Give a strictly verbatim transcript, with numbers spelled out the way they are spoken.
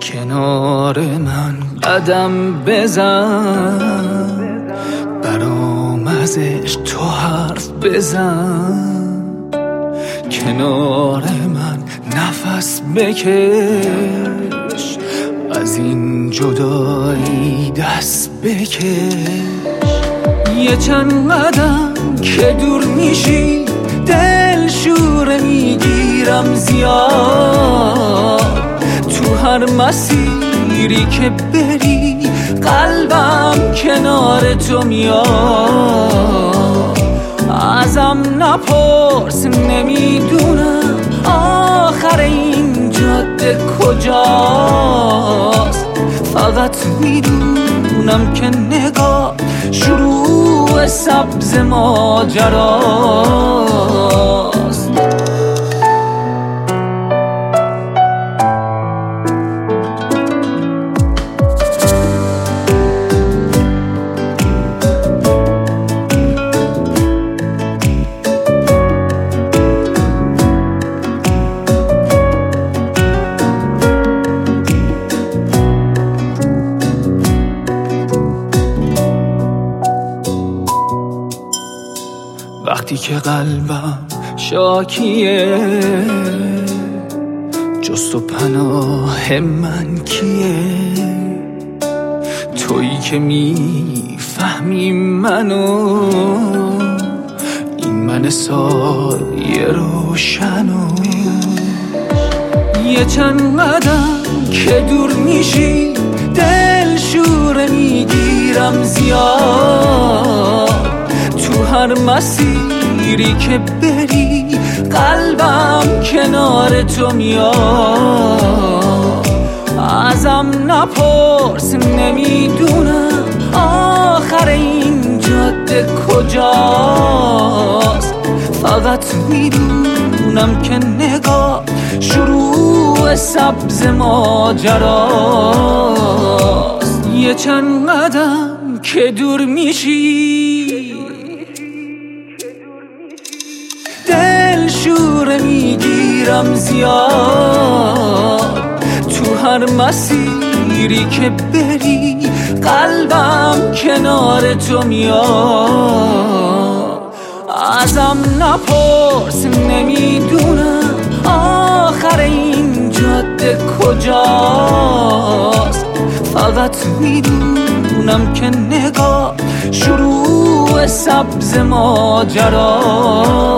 کنار من قدم بزن، برام ازش تو حرف بزن. کنار من نفس بکش، از این جدایی دست بکش. یه چند قدم که دور میشی دل شوره میگیرم زیاد. تو هر مسیری که بری قلبم کنار تو میاد. ازم نپرس نمیدونم آخر این جاده کجاست، فقط میدونم که نگاه شروع سبز ماجراست. وقتی که قلبم شاکیه، جز تو پناه من کیه؟ تویی که میفهمی منو، این من سایه روشنو. یه چند قدم که دور میشی دل شوره میگیرم زیاد. تو هر مسیری که بری قلبم کنار تو میاد. ازم نپرس نمیدونم آخر این جاده کجاست، فقط میدونم که نگاه شروع سبز ماجراست. یه چند قدم که دور میشی دل شوره میگیرم زیاد. تو هر مسیری که بری قلبم کنار تو میاد. ازم نپرس نمیدونم آخر این جاده کجاست، فقط میدونم که نگاه شروع سبز ماجراست.